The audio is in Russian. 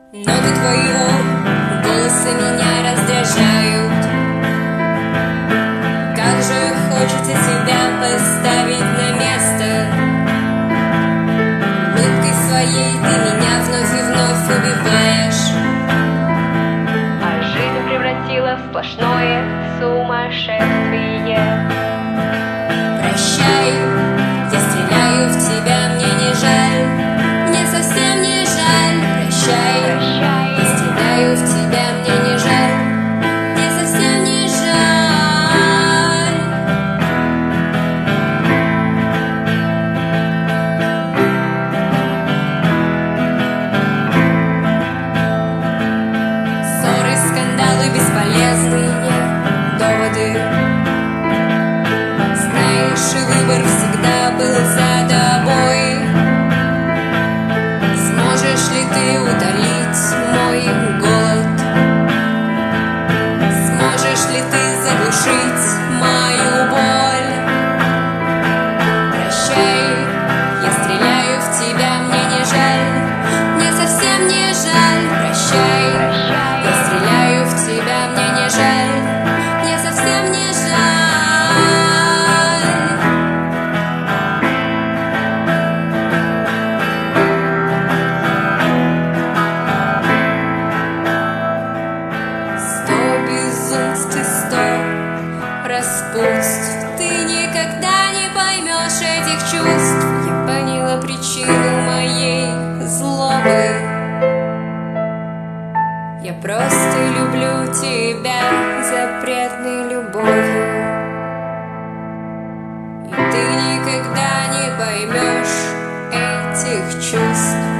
Ноты твоего голоса меня раздражают. Как же хочется тебя поставить на место. Улыбкой своей ты меня вновь и вновь убиваешь, а жизнь превратила в сплошное сумасшествие. Прощай, я стреляю в тебя, мне не жаль, мне совсем не жаль. Прощай, я стреляю в тебя, мне не жаль, мне совсем не жаль. Ссоры, скандалы, бесполезные доводы. Знаешь, выбор всегда был за тобой. Сможешь ли ты утолить мой голод? Сможешь ли ты заглушить мою боль? Прощай, я стреляю в тебя, мне не жаль, мне совсем не жаль. Прощай, я стреляю в тебя, мне не жаль, мне совсем не жаль. Распутств, ты никогда не поймешь этих чувств. Я поняла причину моей злобы. Я просто люблю тебя запретной любовью, и ты никогда не поймешь этих чувств.